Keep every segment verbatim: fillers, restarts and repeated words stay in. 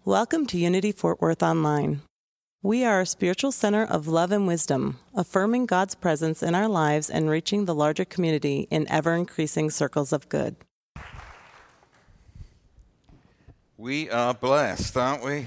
Welcome to Unity Fort Worth Online. We are a spiritual center of love and wisdom, affirming God's presence in our lives and reaching the larger community in ever-increasing circles of good. We are blessed, aren't we?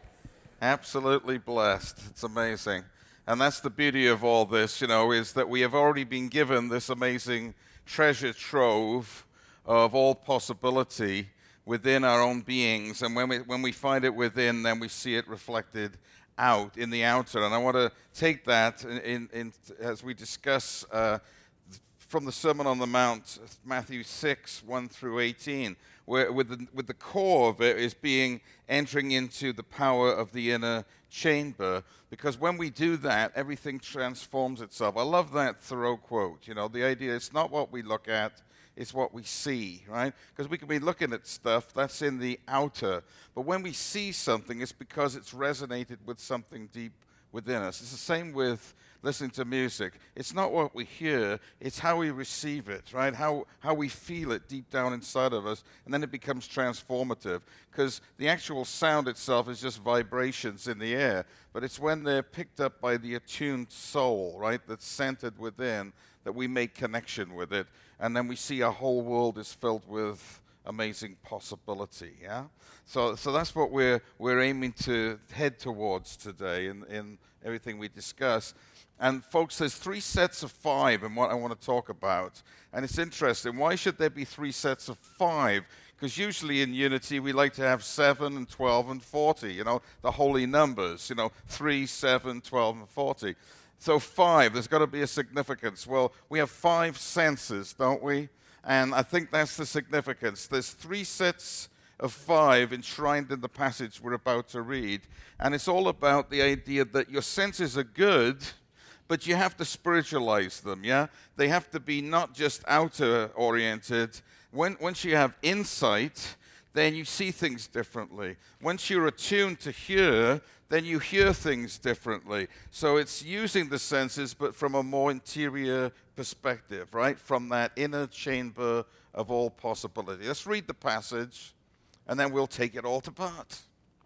Absolutely blessed. It's amazing. And that's the beauty of all this, you know, is that we have already been given this amazing treasure trove of all possibility within our own beings, and when we when we find it within, then we see it reflected out in the outer. And I want to take that in, in, in as we discuss uh, from the Sermon on the Mount, Matthew six, one through eighteen, where with the, with the core of it is being entering into the power of the inner chamber, because when we do that, everything transforms itself. I love that Thoreau quote, you know, the idea it's not what we look at, it's what we see, right? Because we can be looking at stuff that's in the outer, but when we see something, it's because it's resonated with something deep within us. It's the same with listening to music. It's not what we hear, it's how we receive it, right? How how we feel it deep down inside of us, and then it becomes transformative, because the actual sound itself is just vibrations in the air, but it's when they're picked up by the attuned soul, right, that's centered within, that we make connection with it, and then we see our whole world is filled with amazing possibility, yeah? So so that's what we're we're aiming to head towards today in, in everything we discuss. And folks, there's three sets of five in what I want to talk about. And it's interesting. Why should there be three sets of five? Because usually in Unity, we like to have seven and twelve and forty, you know, the holy numbers, you know, three, seven, twelve, and forty. So five, there's got to be a significance. Well, we have five senses, don't we? And I think that's the significance. There's three sets of five enshrined in the passage we're about to read. And it's all about the idea that your senses are good, but you have to spiritualize them, yeah? They have to be not just outer-oriented. When, once you have insight, then you see things differently. Once you're attuned to hear, then you hear things differently. So it's using the senses, but from a more interior perspective, right? From that inner chamber of all possibility. Let's read the passage, and then we'll take it all to part.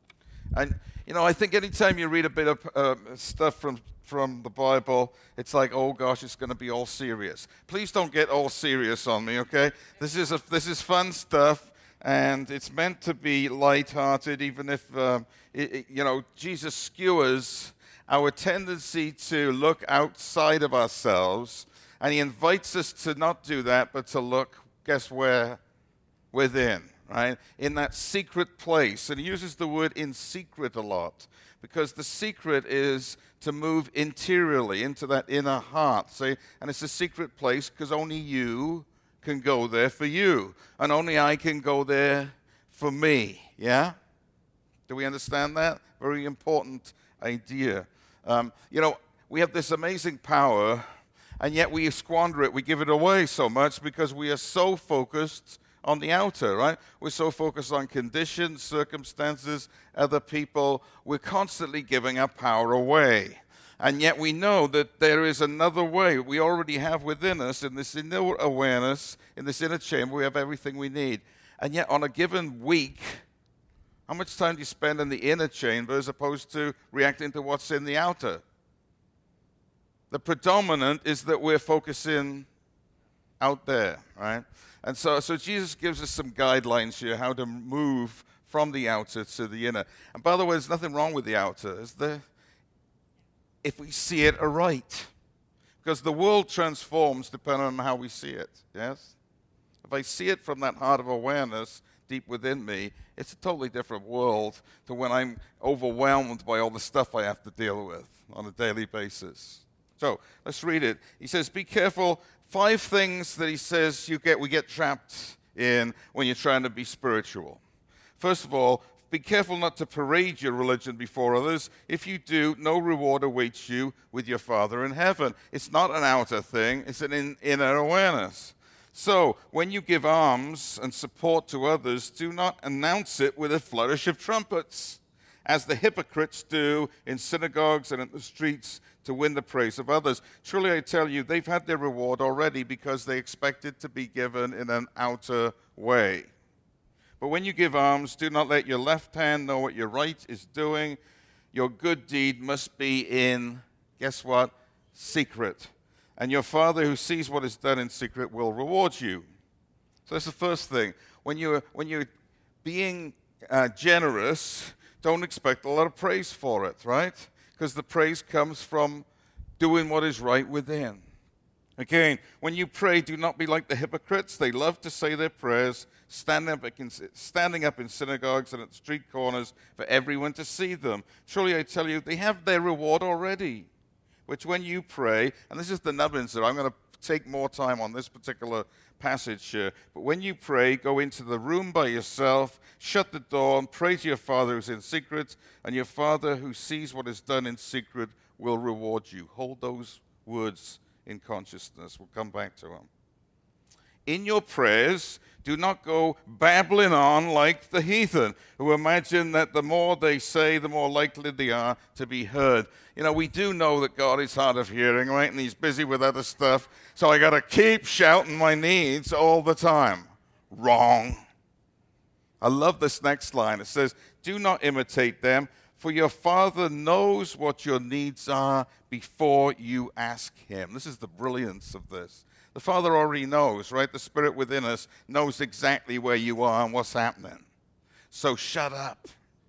And, you know, I think anytime you read a bit of uh, stuff from, from the Bible, it's like, oh gosh, it's going to be all serious. Please don't get all serious on me, okay? This is, a, this is fun stuff, and it's meant to be lighthearted, even if, um, it, it, you know, Jesus skewers our tendency to look outside of ourselves, and he invites us to not do that, but to look, guess where? Within. Right? In that secret place. And he uses the word in secret a lot, because the secret is to move interiorly into that inner heart. See? And it's a secret place because only you can go there for you. And only I can go there for me. Yeah? Do we understand that? Very important idea. Um, you know, we have this amazing power, and yet we squander it. We give it away so much because we are so focused on the outer, right? We're so focused on conditions, circumstances, other people. We're constantly giving our power away. And yet we know that there is another way. We already have within us, in this inner awareness, in this inner chamber, we have everything we need. And yet on a given week, how much time do you spend in the inner chamber as opposed to reacting to what's in the outer? The predominant is that we're focusing out there, right? And so, so Jesus gives us some guidelines here how to move from the outer to the inner. And by the way, there's nothing wrong with the outer, is there? If we see it aright. Because the world transforms depending on how we see it, yes? If I see it from that heart of awareness deep within me, it's a totally different world to when I'm overwhelmed by all the stuff I have to deal with on a daily basis. So, let's read it. He says, be careful. Five things that he says you get we get trapped in when you're trying to be spiritual. First of all, be careful not to parade your religion before others. If you do, no reward awaits you with your Father in heaven. It's not an outer thing, it's an in, inner awareness. So, when you give alms and support to others, do not announce it with a flourish of trumpets, as the hypocrites do in synagogues and in the streets to win the praise of others. Truly I tell you, they've had their reward already because they expect it to be given in an outer way. But when you give alms, do not let your left hand know what your right is doing. Your good deed must be in, guess what? Secret. And your Father who sees what is done in secret will reward you. So that's the first thing. When you're, when you're being uh, generous, don't expect a lot of praise for it, right? Because the praise comes from doing what is right within. Again, when you pray, do not be like the hypocrites. They love to say their prayers, standing up, in, standing up in synagogues and at street corners for everyone to see them. Surely I tell you, they have their reward already. Which when you pray, and this is the nubbins there, I'm going to take more time on this particular passage here, but when you pray, go into the room by yourself, shut the door, and pray to your Father who's in secret, and your Father who sees what is done in secret will reward you. Hold those words in consciousness. We'll come back to them. In your prayers, do not go babbling on like the heathen, who imagine that the more they say, the more likely they are to be heard. You know, we do know that God is hard of hearing, right? And he's busy with other stuff. So I got to keep shouting my needs all the time. Wrong. I love this next line. It says, do not imitate them, for your Father knows what your needs are before you ask him. This is the brilliance of this. The Father already knows, right? The Spirit within us knows exactly where you are and what's happening. So shut up.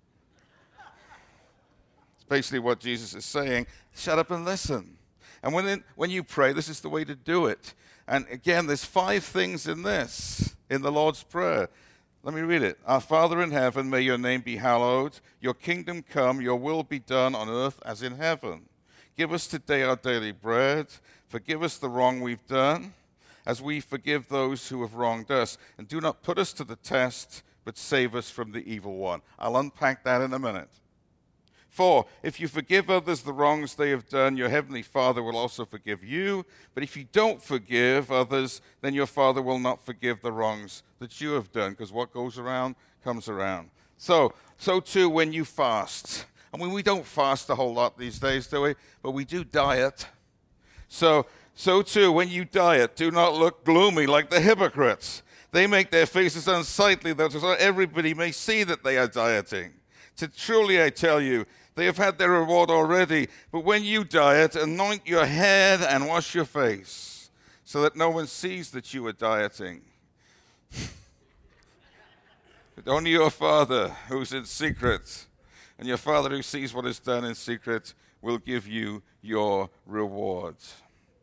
It's basically what Jesus is saying. Shut up and listen. And when, it, when you pray, this is the way to do it. And again, there's five things in this, in the Lord's Prayer. Let me read it. Our Father in heaven, may your name be hallowed. Your kingdom come, your will be done on earth as in heaven. Give us today our daily bread. Forgive us the wrong we've done, as we forgive those who have wronged us. And do not put us to the test, but save us from the evil one. I'll unpack that in a minute. Four, if you forgive others the wrongs they have done, your heavenly Father will also forgive you. But if you don't forgive others, then your Father will not forgive the wrongs that you have done, because what goes around comes around. So, so too when you fast. I mean, we don't fast a whole lot these days, do we? But we do diet. So, so too when you diet, do not look gloomy like the hypocrites. They make their faces unsightly, so that everybody may see that they are dieting. To truly I tell you, they have had their reward already. But when you diet, anoint your head and wash your face, so that no one sees that you are dieting. But only your Father who's in secret, and your Father who sees what is done in secret, will give you your rewards.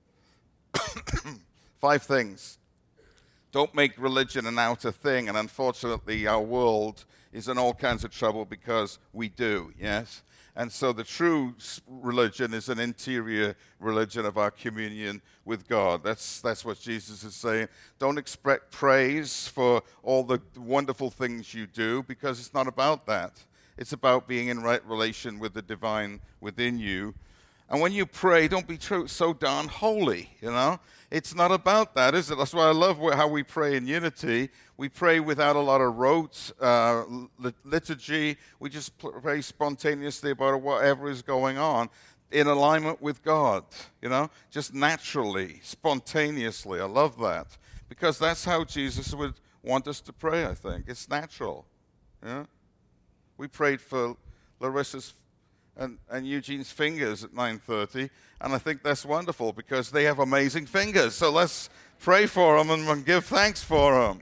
Five things. Don't make religion an outer thing, and unfortunately our world is in all kinds of trouble because we do, yes? And so the true religion is an interior religion of our communion with God. That's, that's what Jesus is saying. Don't expect praise for all the wonderful things you do, because it's not about that. It's about being in right relation with the divine within you. And when you pray, don't be so darn holy, you know? It's not about that, is it? That's why I love how we pray in unity. We pray without a lot of rote uh, liturgy. We just pray spontaneously about whatever is going on in alignment with God, you know? Just naturally, spontaneously. I love that. Because that's how Jesus would want us to pray, I think. It's natural, yeah? We prayed for Larissa's And, and Eugene's fingers at nine thirty, and I think that's wonderful because they have amazing fingers. So let's pray for them and, and give thanks for them.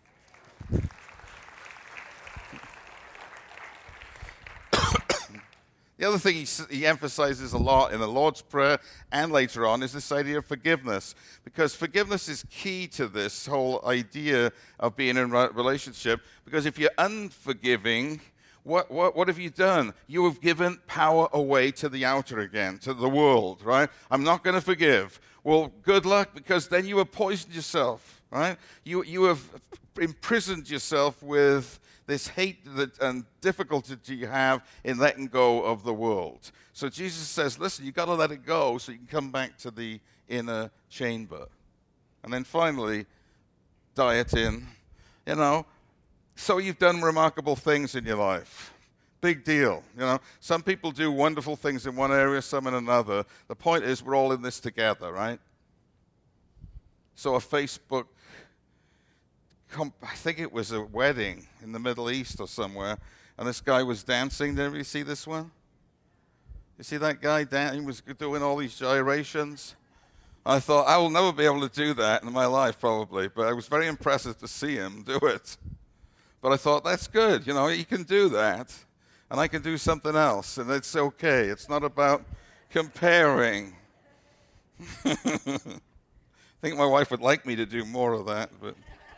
The other thing he, he emphasizes a lot in the Lord's Prayer and later on is this idea of forgiveness, because forgiveness is key to this whole idea of being in a relationship, because if you're unforgiving, What, what, what have you done? You have given power away to the outer again, to the world, right? I'm not going to forgive. Well, good luck, because then you have poisoned yourself, right? You, you have imprisoned yourself with this hate that, and difficulty that you have in letting go of the world. So Jesus says, listen, you've got to let it go so you can come back to the inner chamber. And then finally, diet in, you know, so you've done remarkable things in your life. Big deal, you know. Some people do wonderful things in one area, some in another. The point is we're all in this together, right? So a Facebook I think it was a wedding in the Middle East or somewhere, and this guy was dancing. Did anybody see this one? You see that guy dancing? He was doing all these gyrations. I thought, I will never be able to do that in my life, probably, but it was very impressive to see him do it. But I thought, that's good. You know, he can do that, and I can do something else, and it's okay. It's not about comparing. I think my wife would like me to do more of that, but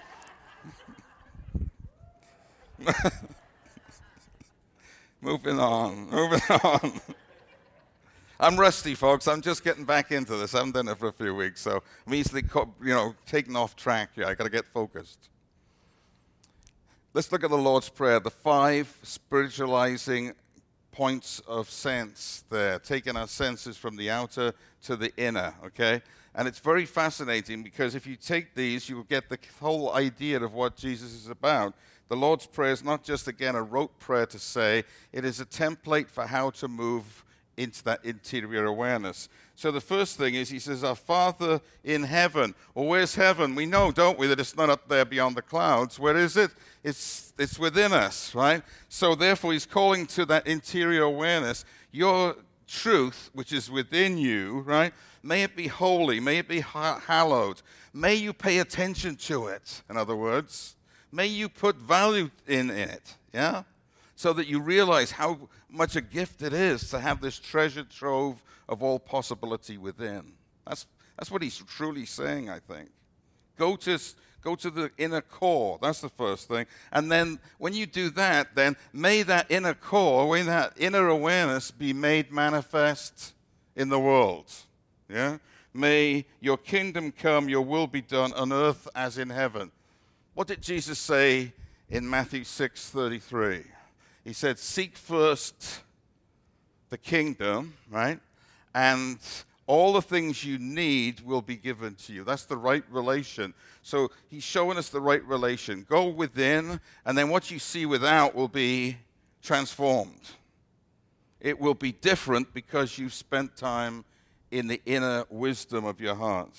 moving on, moving on. I'm rusty, folks. I'm just getting back into this. I haven't done it for a few weeks, so I'm easily, you know, taken off track here. I got to get focused. Let's look at the Lord's Prayer, the five spiritualizing points of sense there, taking our senses from the outer to the inner, okay? And it's very fascinating because if you take these, you will get the whole idea of what Jesus is about. The Lord's Prayer is not just, again, a rote prayer to say. It is a template for how to move into that interior awareness. So the first thing is he says, our Father in heaven. Well, where's heaven? We know, don't we, that it's not up there beyond the clouds. Where is it? It's, it's within us, right? So therefore, he's calling to that interior awareness. Your truth, which is within you, right? May it be holy. May it be ha- hallowed. May you pay attention to it, in other words. May you put value in it, yeah? So that you realize how much a gift it is to have this treasure trove of all possibility within. That's, that's what he's truly saying, I think. Go to, go to the inner core. That's the first thing. And then when you do that, then may that inner core, may that inner awareness be made manifest in the world. Yeah? May your kingdom come, your will be done on earth as in heaven. What did Jesus say in Matthew six thirty-three? He said, seek first the kingdom, right? And all the things you need will be given to you. That's the right relation. So he's showing us the right relation. Go within, and then what you see without will be transformed. It will be different because you've spent time in the inner wisdom of your heart.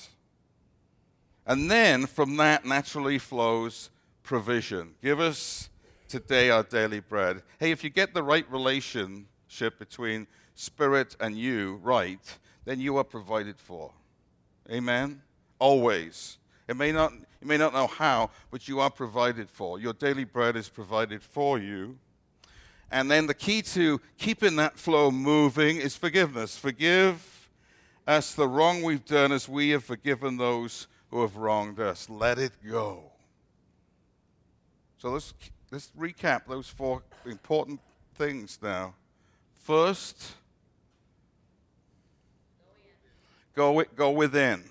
And then from that naturally flows provision. Give us today our daily bread. Hey, if you get the right relationship between spirit and you right, then you are provided for. Amen? Always. It may not, you may not know how, but you are provided for. Your daily bread is provided for you. And then the key to keeping that flow moving is forgiveness. Forgive us the wrong we've done as we have forgiven those who have wronged us. Let it go. So let's Let's recap those four important things now. First, go, go within.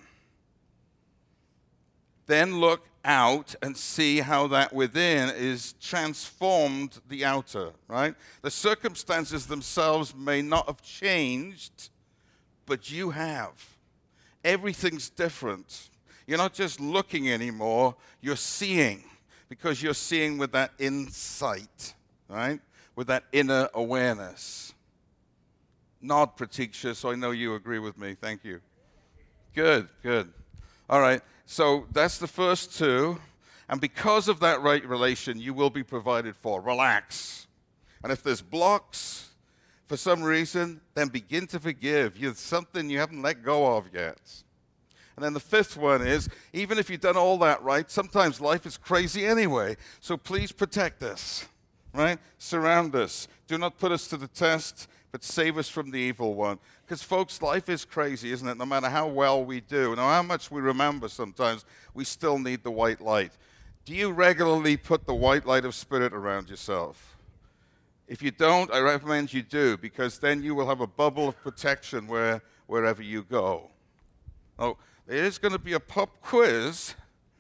Then look out and see how that within is transformed the outer, right? The circumstances themselves may not have changed, but you have. Everything's different. You're not just looking anymore, you're seeing. Because you're seeing with that insight, right? With that inner awareness. Nod, Pratiksha, so I know you agree with me. Thank you. Good, good. All right, so that's the first two. And because of that right relation, you will be provided for. Relax. And if there's blocks for some reason, then begin to forgive. There's something you haven't let go of yet. And then the fifth one is, even if you've done all that right, sometimes life is crazy anyway. So please protect us, right? Surround us. Do not put us to the test, but save us from the evil one. Because, folks, life is crazy, isn't it? No matter how well we do, no how much we remember sometimes, we still need the white light. Do you regularly put the white light of spirit around yourself? If you don't, I recommend you do, because then you will have a bubble of protection where, wherever you go. Oh, there is going to be a pop quiz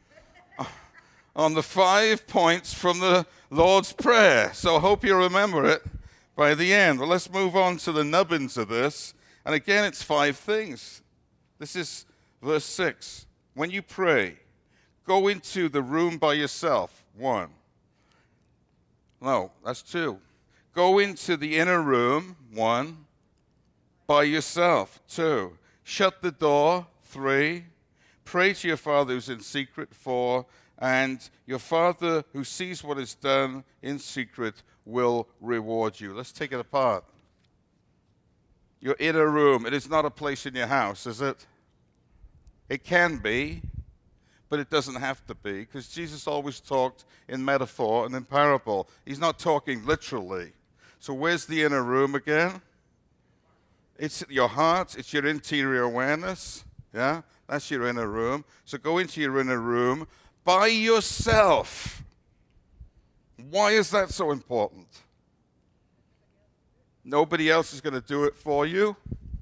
on the five points from the Lord's Prayer. So I hope you remember it by the end. Well, let's move on to the nubbins of this. And again, it's five things. This is verse six. When you pray, go into the room by yourself. One. No, that's two. Go into the inner room. One. By yourself. Two. Shut the door. Three, pray to your Father who's in secret. Four, and your Father who sees what is done in secret will reward you. Let's take it apart. Your inner room, it is not a place in your house, is it? It can be, but it doesn't have to be, because Jesus always talked in metaphor and in parable. He's not talking literally. So where's the inner room again? It's your heart, it's your interior awareness, yeah? That's your inner room. So go into your inner room by yourself. Why is that so important? Nobody else is going to do it for you.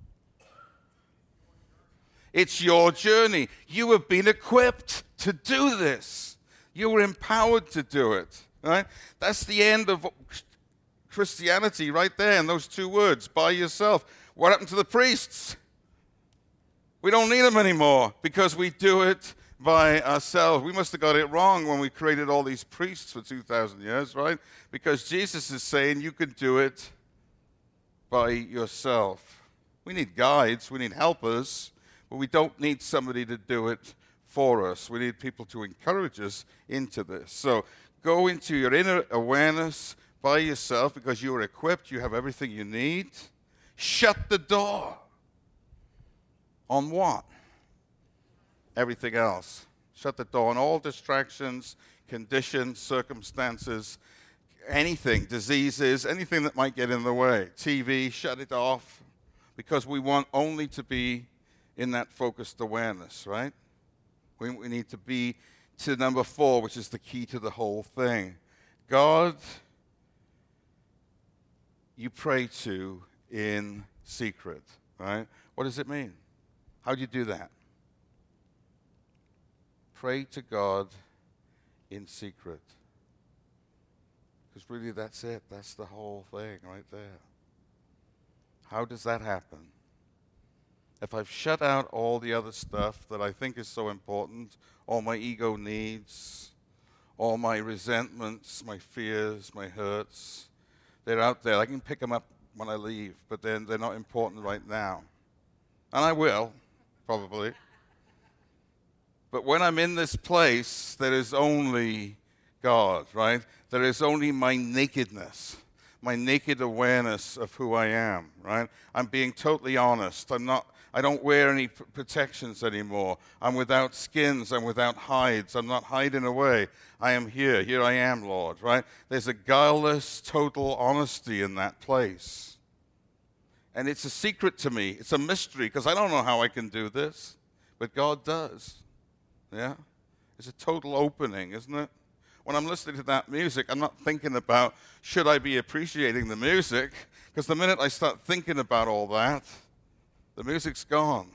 It's your journey. You have been equipped to do this. You were empowered to do it, right? That's the end of Christianity right there in those two words, by yourself. What happened to the priests? We don't need them anymore because we do it by ourselves. We must have got it wrong when we created all these priests for two thousand years, right? Because Jesus is saying you can do it by yourself. We need guides, we need helpers, but we don't need somebody to do it for us. We need people to encourage us into this. So go into your inner awareness by yourself because you are equipped, you have everything you need. Shut the door. On what? Everything else. Shut the door on all distractions, conditions, circumstances, anything, diseases, anything that might get in the way. T V, shut it off, because we want only to be in that focused awareness, right? We, we need to be to number four, which is the key to the whole thing. God, you pray to in secret, right? What does it mean? How do you do that? Pray to God in secret. Because really that's it. That's the whole thing right there. How does that happen? If I've shut out all the other stuff that I think is so important, all my ego needs, all my resentments, my fears, my hurts, they're out there. I can pick them up when I leave, but then they're not important right now. And I will, probably. But when I'm in this place, there is only God, right? There is only my nakedness, my naked awareness of who I am, right? I'm being totally honest. I'm not, I don't wear any p- protections anymore. I'm without skins. I'm without hides. I'm not hiding away. I am here. Here I am, Lord, right? There's a guileless, total honesty in that place. And it's a secret to me. It's a mystery because I don't know how I can do this, but God does. Yeah? It's a total opening, isn't it? When I'm listening to that music, I'm not thinking about, should I be appreciating the music? Because the minute I start thinking about all that, the music's gone.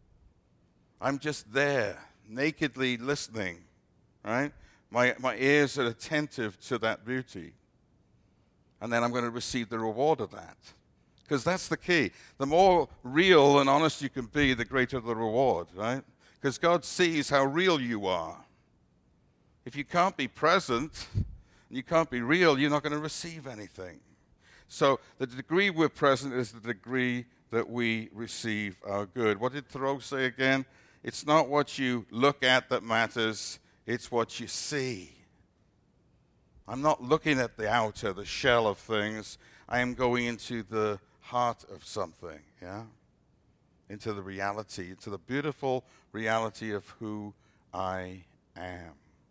I'm just there, nakedly listening, right? My, my ears are attentive to that beauty. And then I'm going to receive the reward of that. Because that's the key. The more real and honest you can be, the greater the reward, right? Because God sees how real you are. If you can't be present, and you can't be real, you're not going to receive anything. So the degree we're present is the degree that we receive our good. What did Thoreau say again? It's not what you look at that matters, it's what you see. I'm not looking at the outer, the shell of things. I am going into the heart of something, yeah? Into the reality, into the beautiful reality of who I am.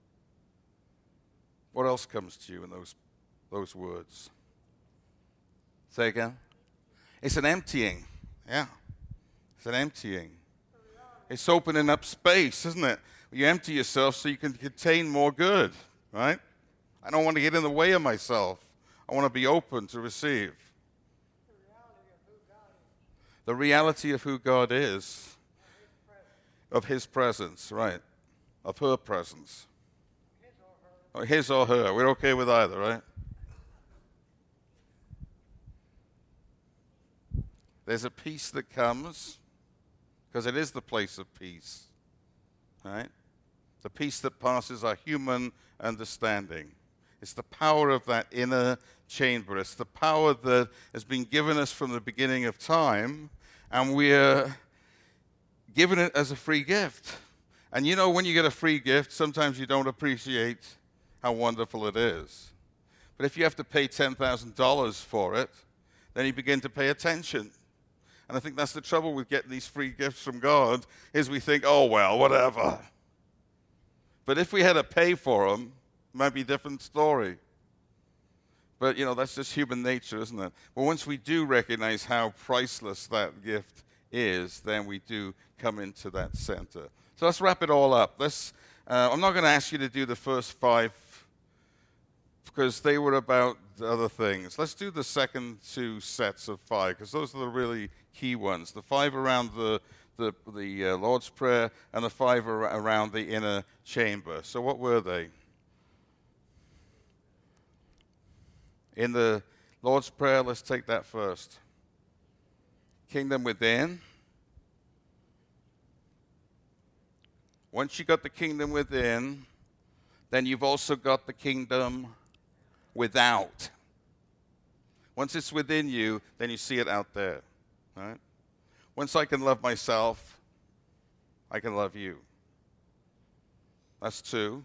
What else comes to you in those, those words? Say again? It's an emptying, yeah. It's an emptying. It's opening up space, isn't it? You empty yourself so you can contain more good, right? I don't want to get in the way of myself. I want to be open to receive. The reality of who God is, of His presence, right? Of her presence. Or his or her. We're okay with either, right? There's a peace that comes, because it is the place of peace, right? The peace that passes our human understanding. It's the power of that inner chamber. It's the power that has been given us from the beginning of time, and we're given it as a free gift. And you know, when you get a free gift, sometimes you don't appreciate how wonderful it is. But if you have to pay ten thousand dollars for it, then you begin to pay attention. And I think that's the trouble with getting these free gifts from God, is we think, oh, well, whatever. But if we had to pay for them, it might be a different story. But, you know, that's just human nature, isn't it? But once we do recognize how priceless that gift is, then we do come into that center. So let's wrap it all up. Let's, uh, I'm not going to ask you to do the first five because they were about the other things. Let's do the second two sets of five because those are the really key ones. The five around the, the, the uh, Lord's Prayer and the five ar- around the inner chamber. So what were they? In the Lord's Prayer, let's take that first. Kingdom within. Once you got the kingdom within, then you've also got the kingdom without. Once it's within you, then you see it out there. Right? Once I can love myself, I can love you. That's two.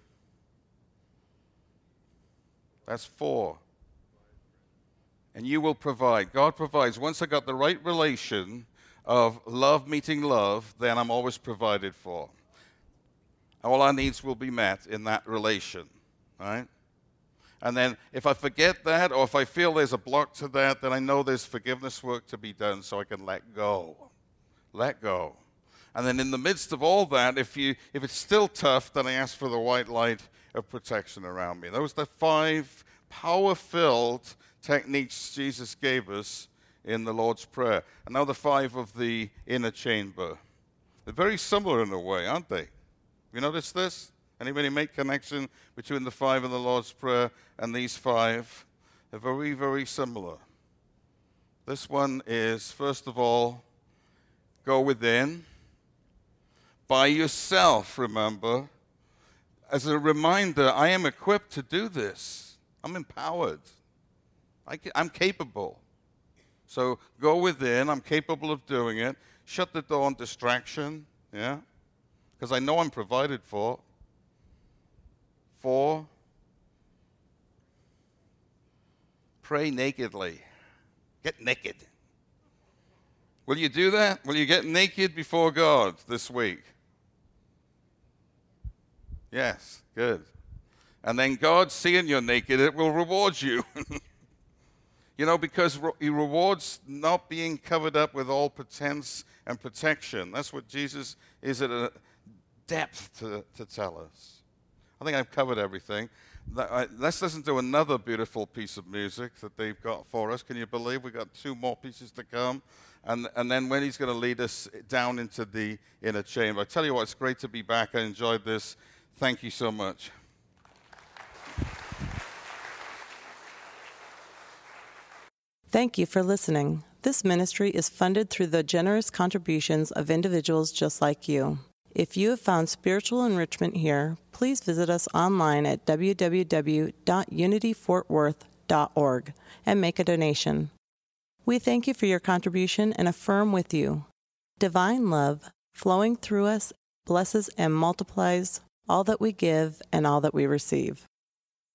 That's four. And you will provide. God provides. Once I got the right relation of love meeting love, then I'm always provided for. All our needs will be met in that relation, right? And then if I forget that, or if I feel there's a block to that, then I know there's forgiveness work to be done so I can let go. Let go. And then in the midst of all that, if you if it's still tough, then I ask for the white light of protection around me. Those are the five power-filled techniques Jesus gave us in the Lord's Prayer. And now the five of the inner chamber. They're very similar in a way, aren't they? You notice this? Anybody make connection between the five in the Lord's Prayer and these five? They're very, very similar. This one is, first of all, go within. By yourself, remember. As a reminder, I am equipped to do this. I'm empowered. I ca- I'm capable. So go within. I'm capable of doing it. Shut the door on distraction. Yeah? Because I know I'm provided for. Four, pray nakedly. Get naked. Will you do that? Will you get naked before God this week? Yes, good. And then God, seeing you're naked, it will reward you. You know, because He rewards not being covered up with all pretense and protection. That's what Jesus is at a depth to, to tell us. I think I've covered everything. Let's listen to another beautiful piece of music that they've got for us. Can you believe we've got two more pieces to come? And, and then when he's going to lead us down into the inner chamber. I tell you what, it's great to be back. I enjoyed this. Thank you so much. Thank you for listening. This ministry is funded through the generous contributions of individuals just like you. If you have found spiritual enrichment here, please visit us online at w w w dot unity fort worth dot org and make a donation. We thank you for your contribution and affirm with you. Divine love, flowing through us, blesses and multiplies all that we give and all that we receive.